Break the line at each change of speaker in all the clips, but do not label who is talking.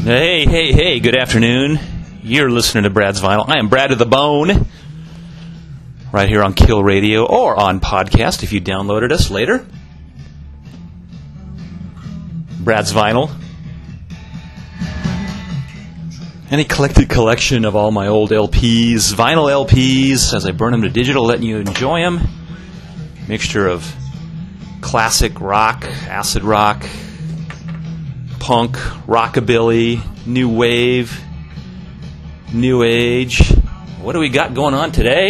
Hey, good afternoon. You're listening to Brad's Vinyl. I am Brad to the Bone, right here on Kill Radio or on podcast if you downloaded us later. Brad's Vinyl. An eclectic collection of all my old LPs, vinyl LPs, as I burn them to digital, letting you enjoy them. Mixture of classic rock, acid rock, punk, rockabilly, new wave, new age. What do we got going on today?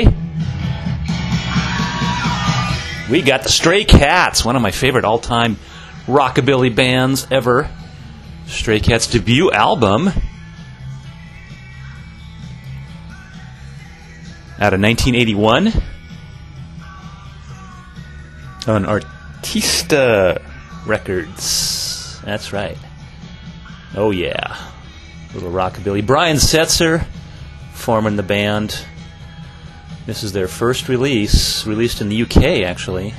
We got the Stray Cats, one of my favorite all-time rockabilly bands ever. Stray Cats' debut album out of 1981 on Artista Records. That's right. Oh yeah, little rockabilly. Brian Setzer forming the band. This is their first release, released in the UK actually.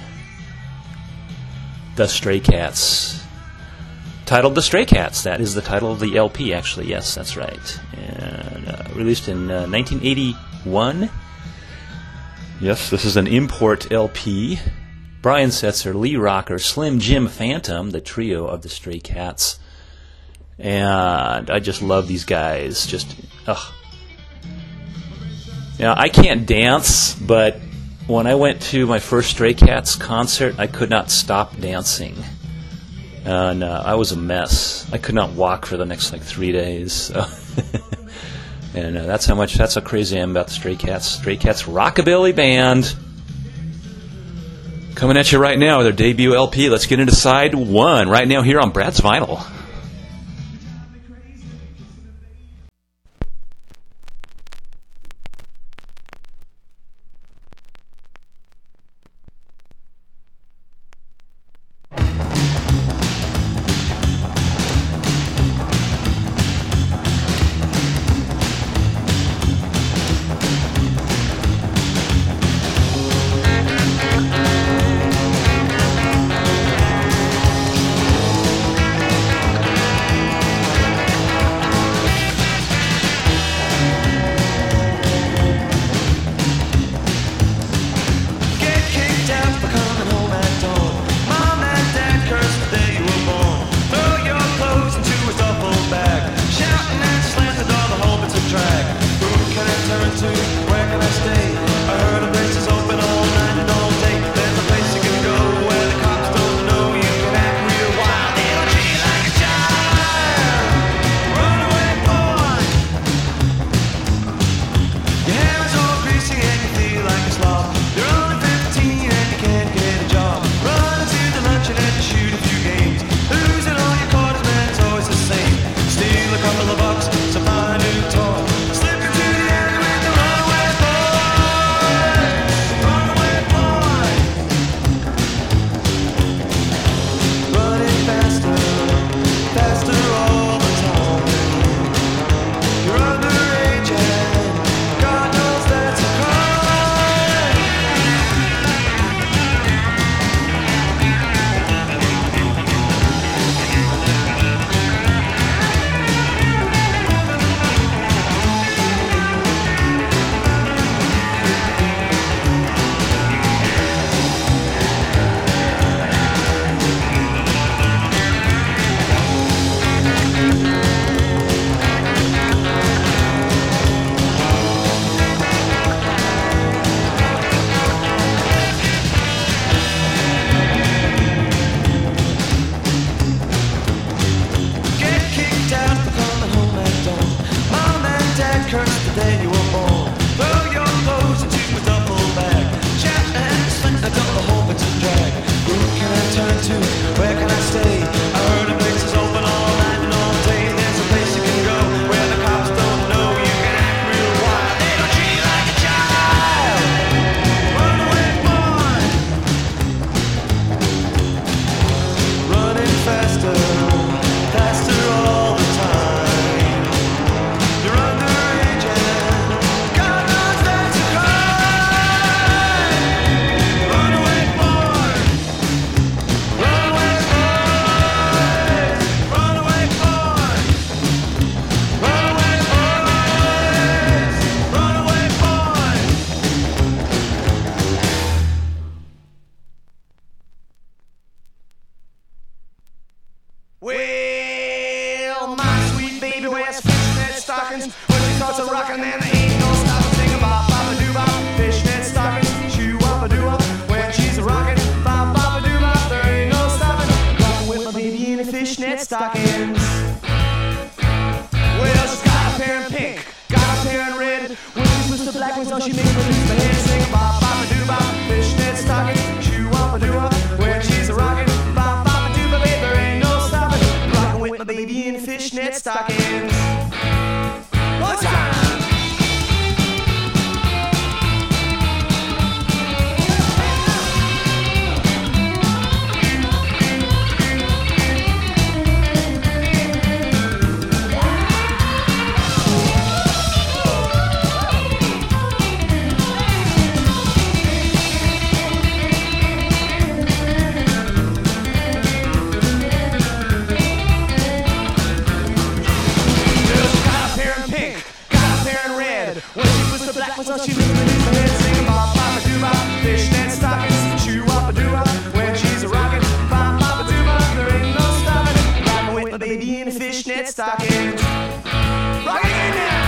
The Stray Cats. Titled The Stray Cats. That is the title of the LP actually. Yes, that's right. And released in 1981. Yes, this is an import LP. Brian Setzer, Lee Rocker, Slim Jim Phantom, the trio of the Stray Cats. And I just love these guys. Just, ugh. Now, I can't dance, but when I went to my first Stray Cats concert, I could not stop dancing. And I was a mess. I could not walk for the next, 3 days. So and that's how crazy I am about the Stray Cats. Stray Cats Rockabilly Band. Coming at you right now with their debut LP. Let's get into side one right now here on Brad's Vinyl.
Well, my sweet baby wears fishnet stockings. When she starts a rockin', then there ain't no stopping. Sing bop bop a doo bop, fishnet stockings. Shoo wop a doo wop. When she's a rockin', bop bop a doo bop, there ain't no stopping. Rockin' with my baby in the fishnet stockings. Well, she's got a pair in pink, got a pair in red. When she twists the black ones on, she makes me lose my head. Sing bop bop a doo bop, fishnet stockings. Shoo wop a doo wop. When she's a rockin', bop bop a doo bop, baby, there ain't no stopping. Rockin' with my baby in fishnet stockings. One time. So she makes me lose my head, singing bop bop a doo bop, fishnet stockings, shoo wop a doo wop. When she's a rockin', bop bop a doo bop, there ain't no stopping. Rockin' with my baby in the fishnet stockings. Rock it in now.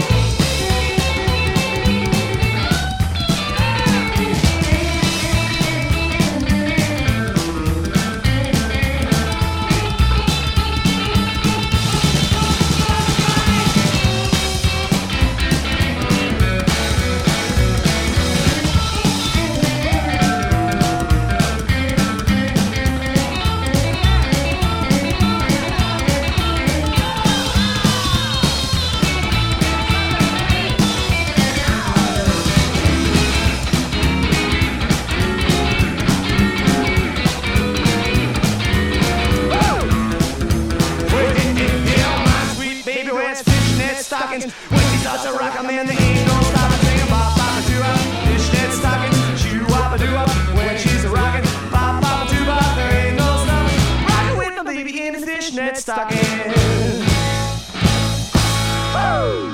When she starts to rock 'em, man, there ain't no stopping. Singing bop bop a doo wop, fishnet stockings, shoo wop a doo wop. When she's a rockin', bop bop a doo bop, there ain't no stopping. Rockin' with my baby in the fishnet stockings. Woo!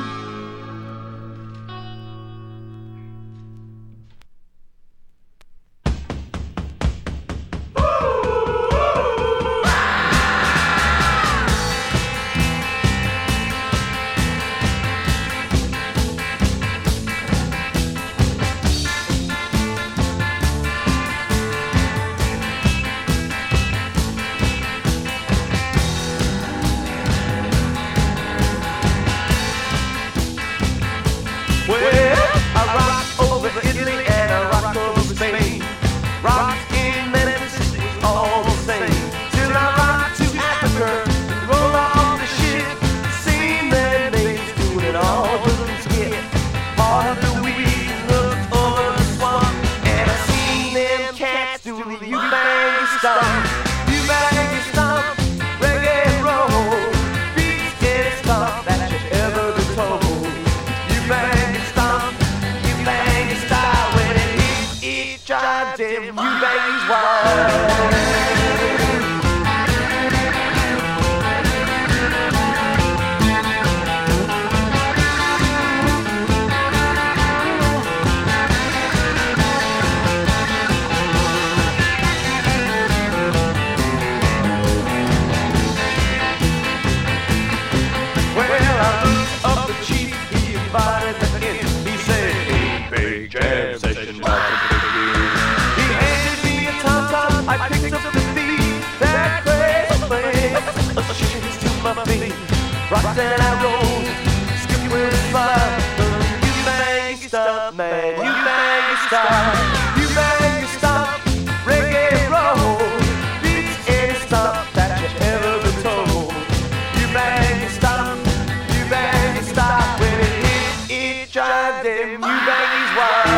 Rock that I roll, skip with a smile. You make it stop, man. You make it stop. You make it stop. Reggae roll beats any stop that you ever been told. You make it stop. You make it stop. When it hits, it drives them. You make it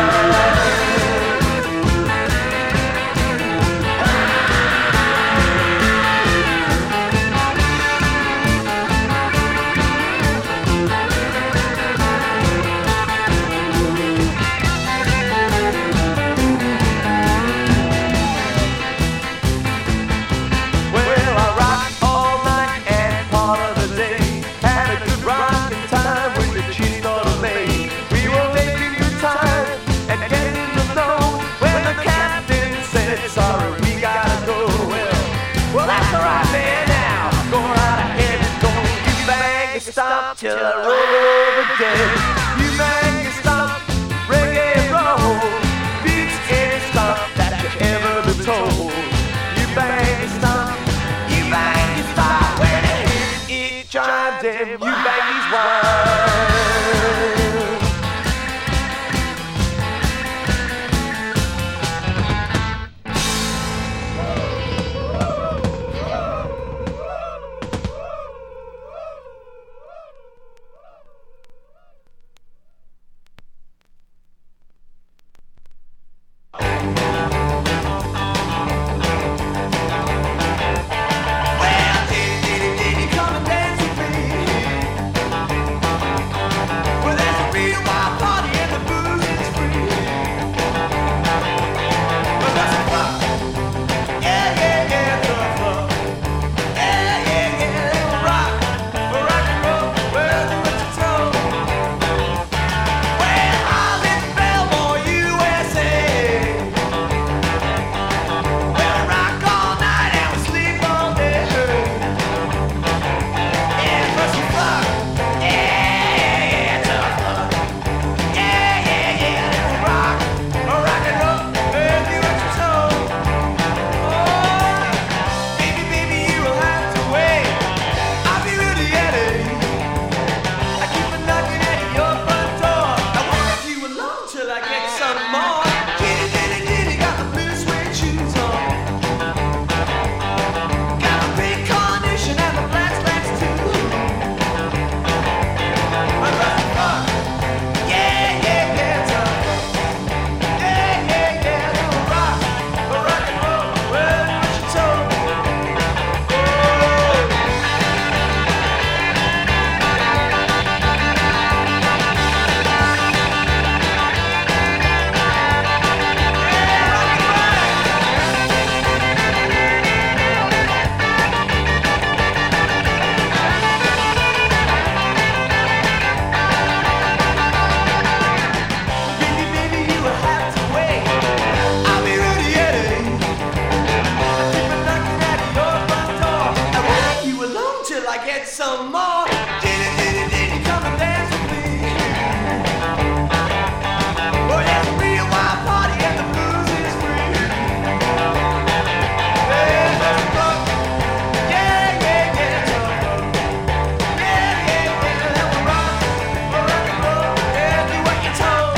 wild. stop till I roll over dead. You make it stop, reggae and roll. Beats can't stop that you ever been told. You bang it stop, you bang it stop. When it chimes in, you bang these wires. Some more. Diddy, come and dance with me. Oh, it's a real wild party and the blues is free. Hey, let's rock. Yeah, yeah, yeah, let's rock. Yeah, yeah, yeah, let's rock. Rock and roll, yeah, do what you're told.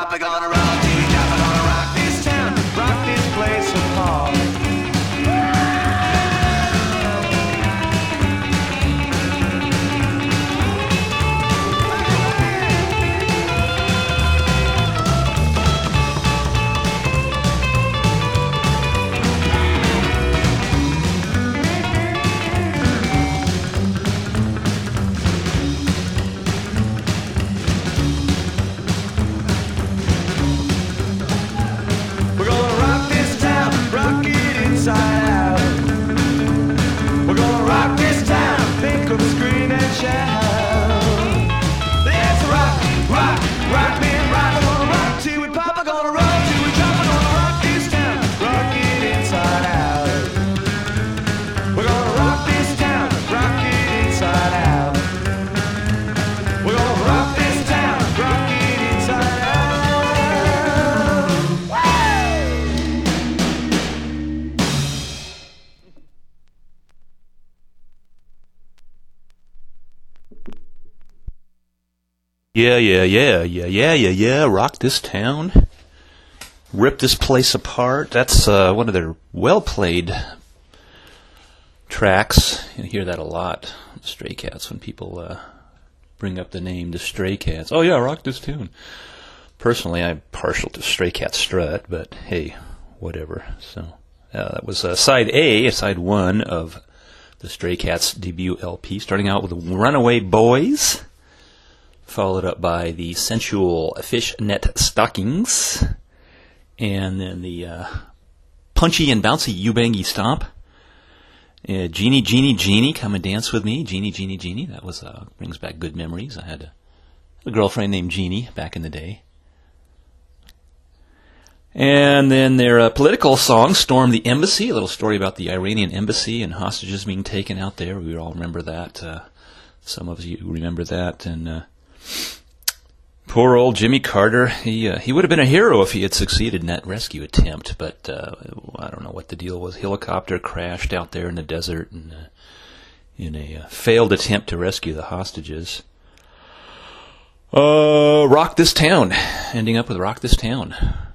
Papa gonna rock, Jimmy Papa gonna rock this town, rock this place apart. We're gonna rock this town, rock it inside out. We're gonna rock this town, think of scream and shout. Let's rock, rock, rock me and rock. We're gonna rock till we pop, we're gonna rock till we drop. We're gonna rock this town, rock it inside out. We're gonna rock this town, rock it inside out. We're gonna rock this town, rock it inside out.
Yeah. Rock this town. Rip this place apart. That's one of their well-played tracks. You hear that a lot, Stray Cats, when people bring up the name The Stray Cats. Oh yeah, rock this tune. Personally, I'm partial to Stray Cat Strut, but hey, whatever. So that was side A, side one of the Stray Cats debut LP, starting out with Runaway Boys, followed up by the sensual Fishnet Stockings, and then the punchy and bouncy You Bangy Stomp. Genie, come and dance with me. Genie. That was brings back good memories. I had a girlfriend named Jeannie back in the day. And then their political song, Storm the Embassy, a little story about the Iranian embassy and hostages being taken out there. We all remember that. Some of you remember that. And poor old Jimmy Carter, he would have been a hero if he had succeeded in that rescue attempt, but I don't know what the deal was. Helicopter crashed out there in the desert and in a failed attempt to rescue the hostages. Rock This Town, ending up with Rock This Town.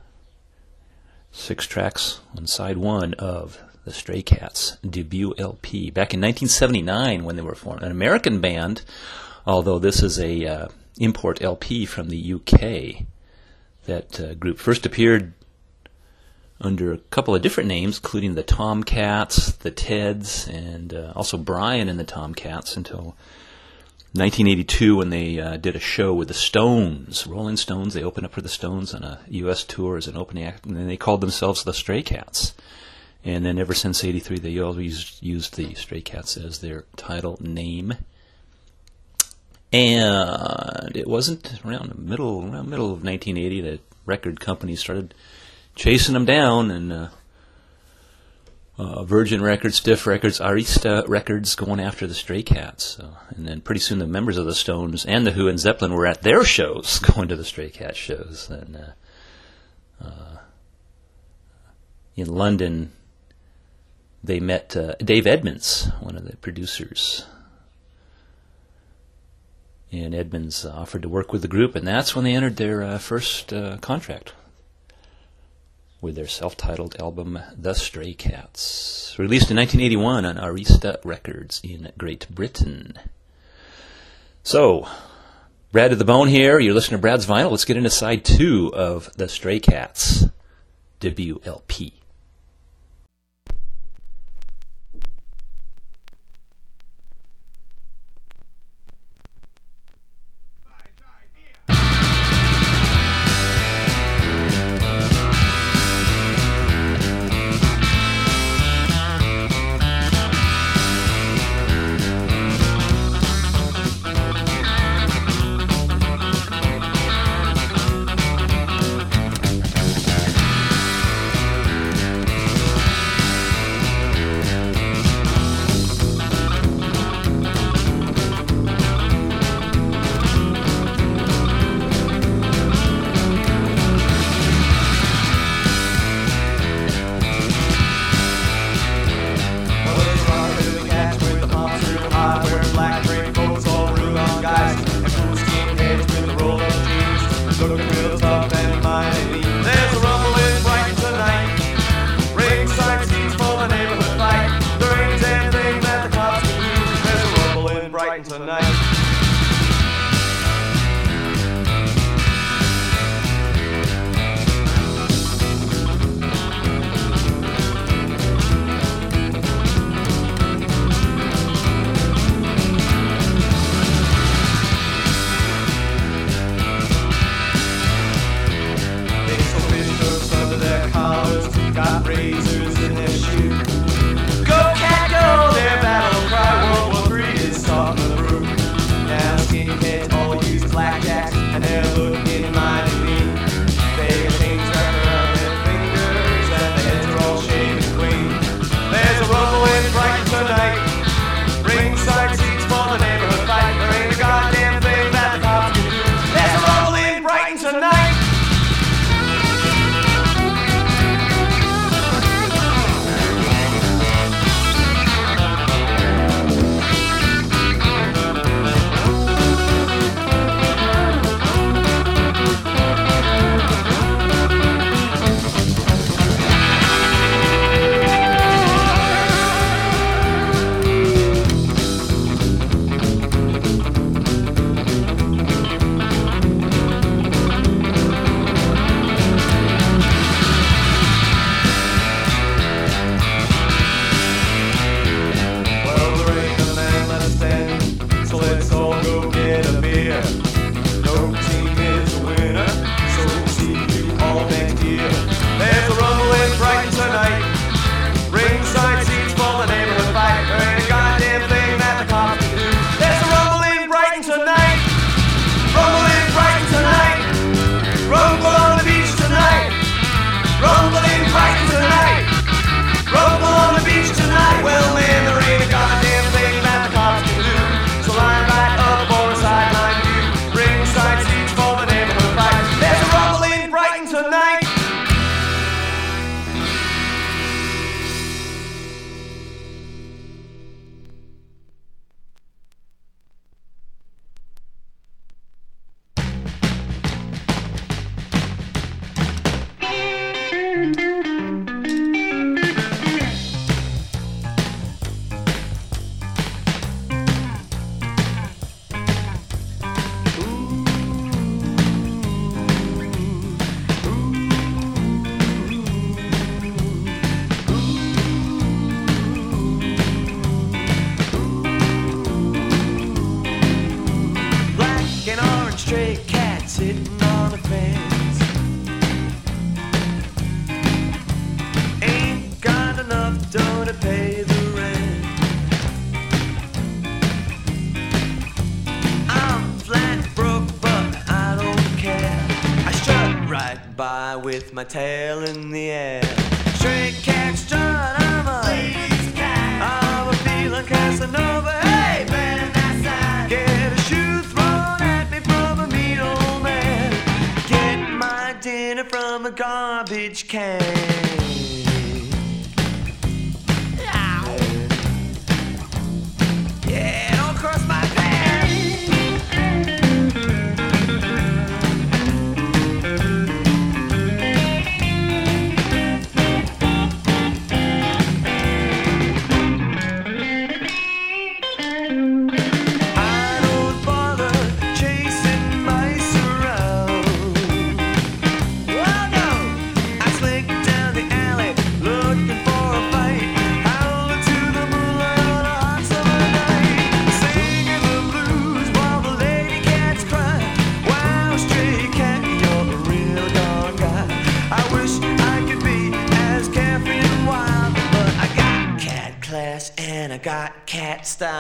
6 tracks on side 1 of the Stray Cats debut LP. Back in 1979 when they were formed. An American band, although this is a import LP from the UK. That group first appeared under a couple of different names, including the Tomcats, the Teds, and also Brian and the Tomcats, until 1982 when they did a show with the Stones, Rolling Stones. They opened up for the Stones on a U.S. tour as an opening act, and then they called themselves the Stray Cats. And then ever since '83, they always used the Stray Cats as their title name. And it wasn't around the middle of 1980 that record companies started chasing them down, and Virgin Records, Stiff Records, Arista Records going after the Stray Cats. And then pretty soon the members of the Stones and the Who and Zeppelin were at their shows, going to the Stray Cat shows. And in London, they met Dave Edmunds, one of the producers. And Edmunds offered to work with the group, and that's when they entered their first contract with their self-titled album, The Stray Cats, released in 1981 on Arista Records in Great Britain. So, Brad to the Bone here. You're listening to Brad's Vinyl. Let's get into side 2 of The Stray Cats debut LP.
brighten tonight. Got razors in their shoes. Go cat go, their battle cry. World War III is starting to brew. Now skinheads all use blackjacks and they're looking mighty mean. They got things wrapped around their fingers and their heads are all shaved clean. There's a rumble in Brighton tonight. Ringside seats for the neighborhood fight. There ain't a goddamn thing that the cops can do. There's a rumble in Brighton tonight. With my tail in the air. Straight cat strut, I'm a ladies cat. I'm a feeling Casanova. Hey, man, that's that. Get a shoe thrown at me from a mean old man. Get my dinner from a garbage can. Yeah, don't cross my path. And I got cat style.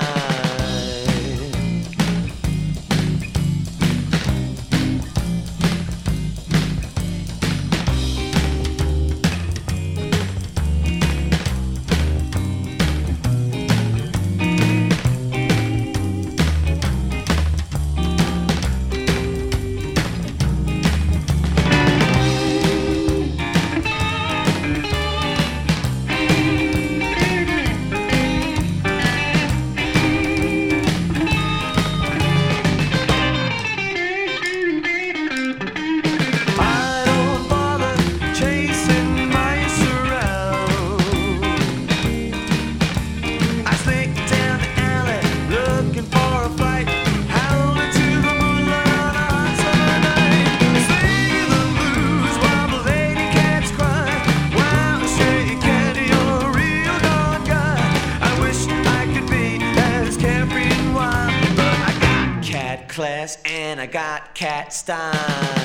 class and I got cat style.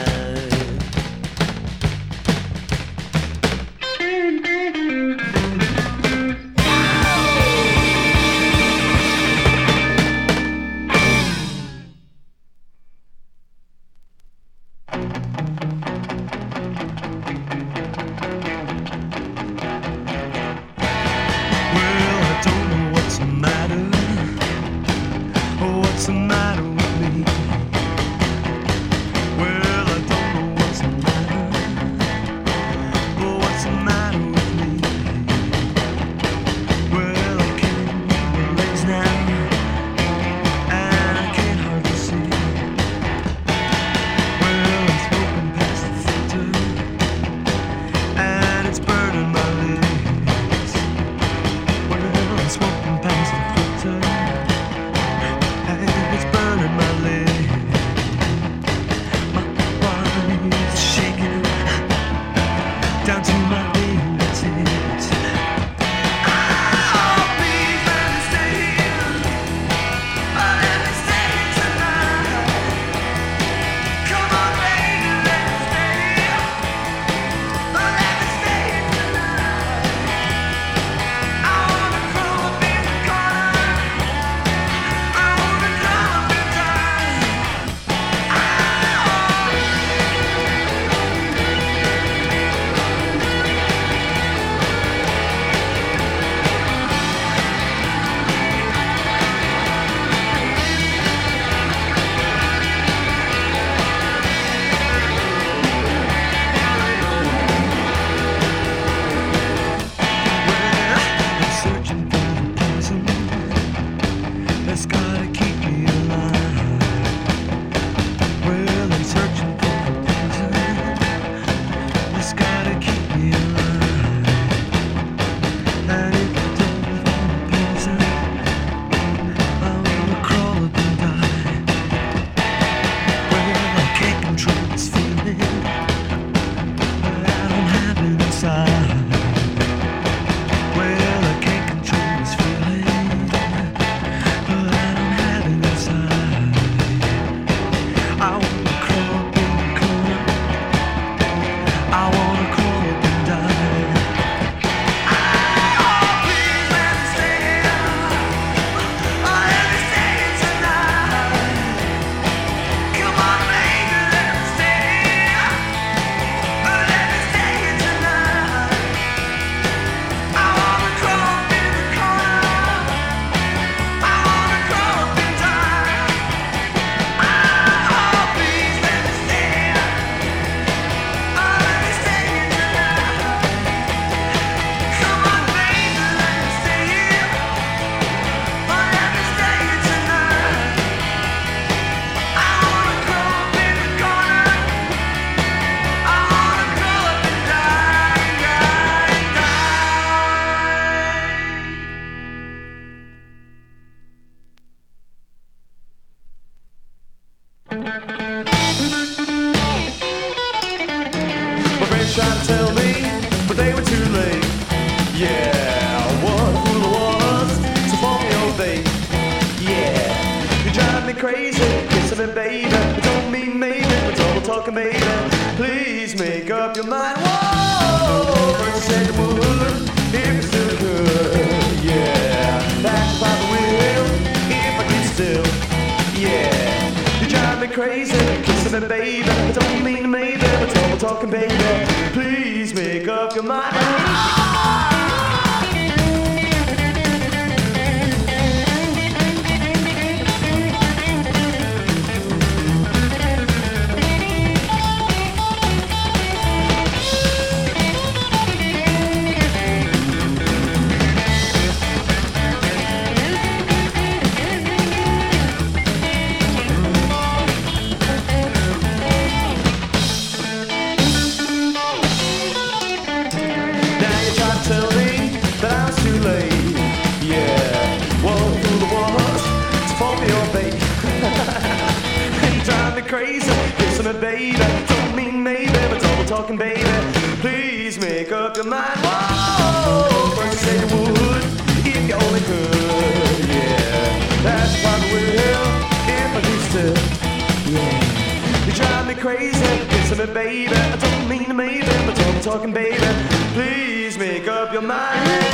Trying to tell me, but they were too late. Yeah, what a fool I was to fall me all day. Yeah, you drive me crazy, kissing me, baby. I don't mean maybe, but double talking, baby. Please make up your mind. Whoa, first you said you would, if you still could. Yeah, that's why I will, if I can still. Yeah, you drive me crazy, kissing me, baby. I don't mean maybe, but double talking, baby. Please make up your mind. Crazy, kissing me, baby. Don't mean maybe, but double talking, baby. Please make up your mind. Whoa, first you said you would, if you only could. Yeah, that's why I will, if I do still. still. Yeah, you drive me crazy, kissing me, baby. I don't mean to maybe, but I'm talking, baby. Please make up your mind.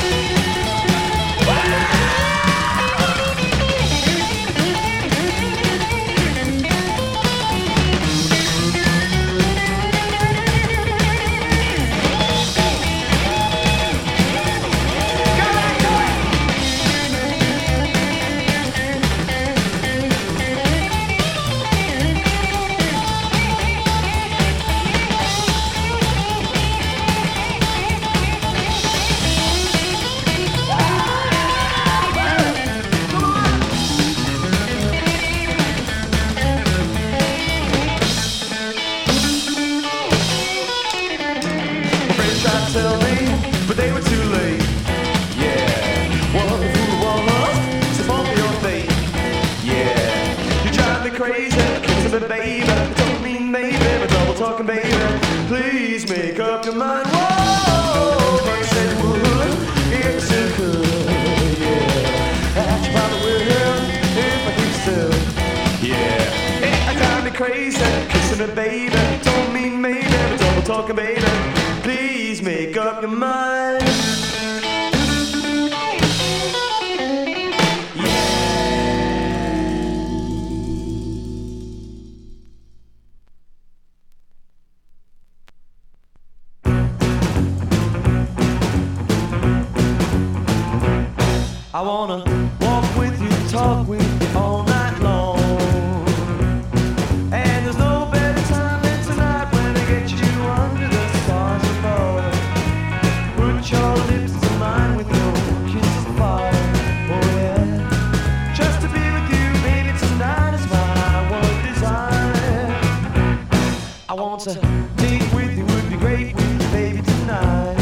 Tell me, but they were too late. Yeah, one fool, one lust, so bump your fate. Yeah, you drive me crazy, kissing me, baby. Don't mean maybe, but double talking, baby. Please make up your mind. Whoa, but you said you would, if you could. Yeah, I probably will if I keep still. Yeah, you drive me crazy, kissing me, baby. Don't mean maybe, but double talking, baby. Please make up your mind. I wanna walk with you, talk with you all night long. And there's no better time than tonight when I get you under the stars above. Put your lips to mine with your kiss of fire. Oh yeah, just to be with you, baby, tonight is my one desire. I want to take with you, would be great with you, baby, tonight.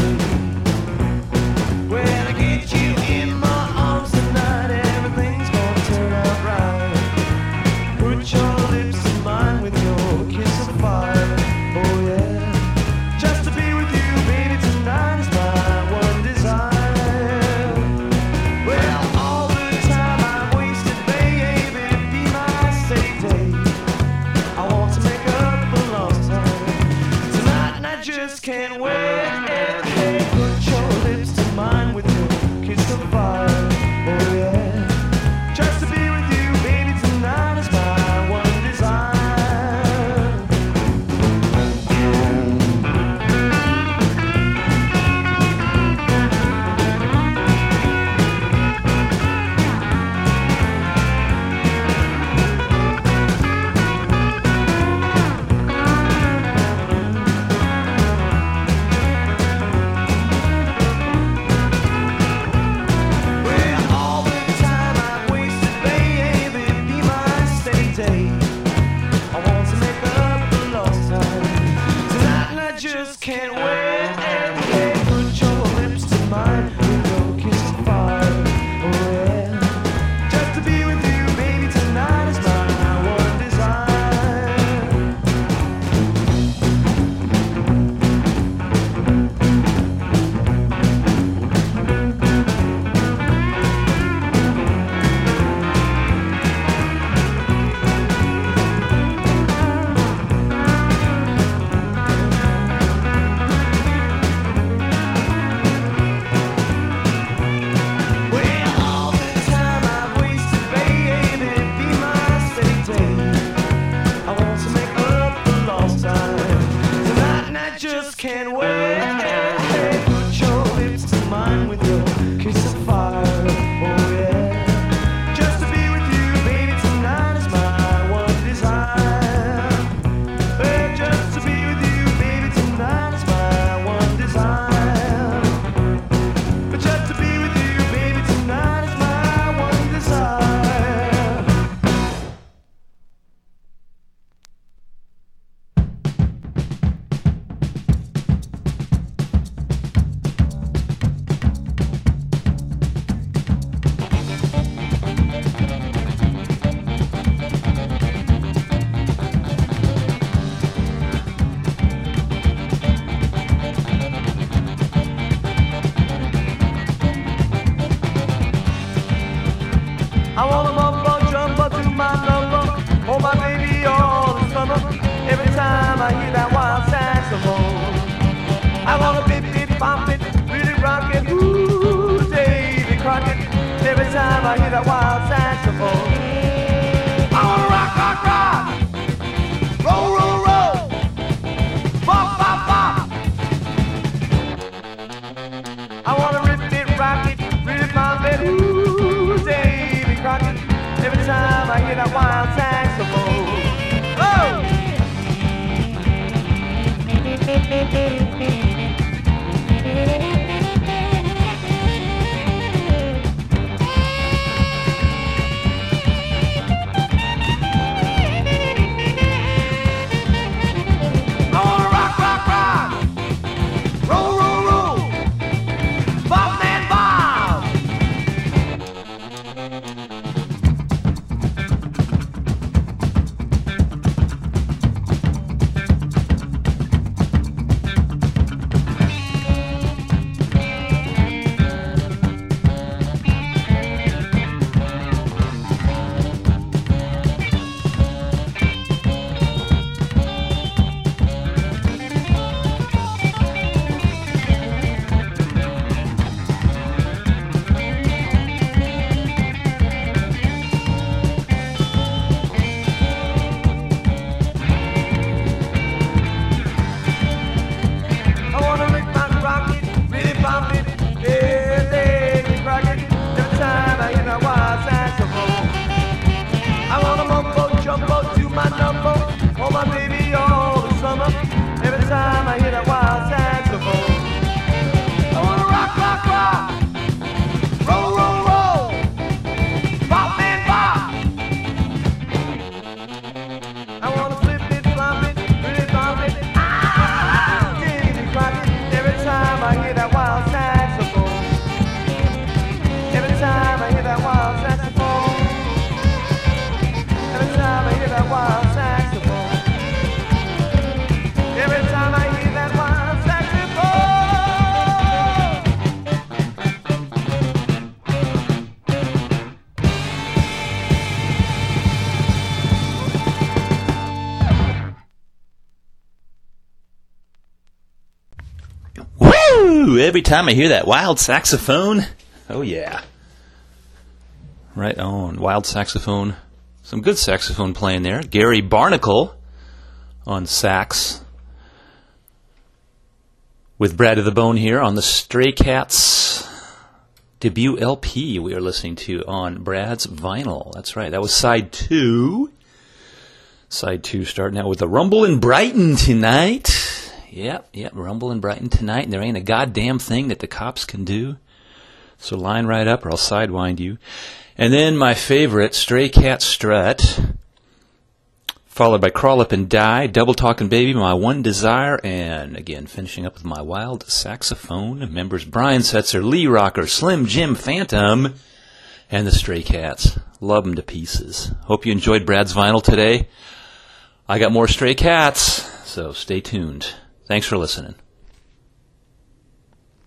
When I get you in my arms tonight, everything's gonna turn out right. Put your lips to mine with your kiss of fire. Oh yeah, just to be with you, baby, tonight is my one desire. Well, all the time I wasted, baby, be my safe day. I want to make up for lost time tonight, and I just can't wait. Hey, put your lips to mine with your kiss of fire. Oh yeah, just to be with you, baby, tonight is my one desire. Well, all the time I wasted, baby, be my steady day. I want to make up for lost time tonight, and I just can't wait. Hey, put your lips to mine with your kiss of fire. Oh yeah, just to be with you, baby, tonight is my one desire. Well, all the time I wasted, baby, be my steady day. I want to make up for lost time tonight, and I just can't wait. Hey, put your lips to mine with your kiss of fire. Oh yeah, just to be with you, baby, tonight is my one desire. Hey, just to be with you, baby, tonight is my one desire. But just to be with you, baby, tonight is my one desire. I wanna mumbo jumbo to my lover. every time I hear that wild saxophone. I wanna rock, rock, rock, roll, roll, roll, bop, bop, bop. I wanna rip it, rock it, really pump it, ooh, Davy Crockett, every time I hear that wild saxophone. Oh!
Every time I hear that wild saxophone, oh yeah. Right on, wild saxophone. Some good saxophone playing there. Gary Barnacle on sax. With Brad to the Bone here on the Stray Cats debut LP we are listening to on Brad's Vinyl. That's right, that was side 2. Side 2 starting out with the Rumble in Brighton tonight. Yep, Rumble in Brighton tonight, and there ain't a goddamn thing that the cops can do. So line right up or I'll sidewind you. And then my favorite, Stray Cat Strut, followed by Crawl Up and Die, Double Talkin' Baby, My One Desire, and again finishing up with my wild saxophone. Members Brian Setzer, Lee Rocker, Slim Jim Phantom, and the Stray Cats. Love them to pieces. Hope you enjoyed Brad's Vinyl today. I got more Stray Cats, so stay tuned. Thanks for listening.